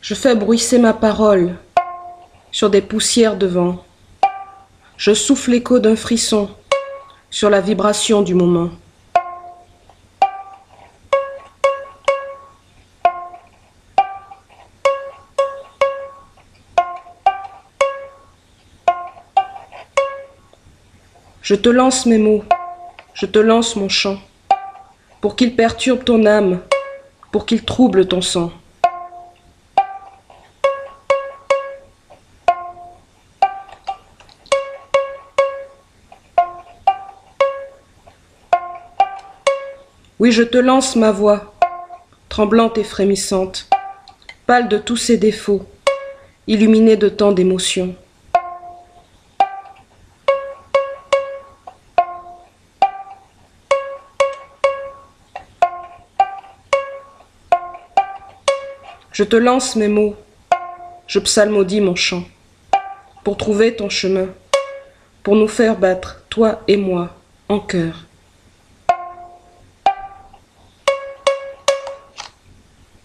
Je fais bruisser ma parole sur des poussières de vent. Je souffle l'écho d'un frisson sur la vibration du moment. Je te lance mes mots, je te lance mon chant, pour qu'ils perturbent ton âme, pour qu'ils troublent ton sang. Oui, je te lance ma voix, tremblante et frémissante, pâle de tous ses défauts, illuminée de tant d'émotions. Je te lance mes mots, je psalmodie mon chant, pour trouver ton chemin, pour nous faire battre, toi et moi, en chœur.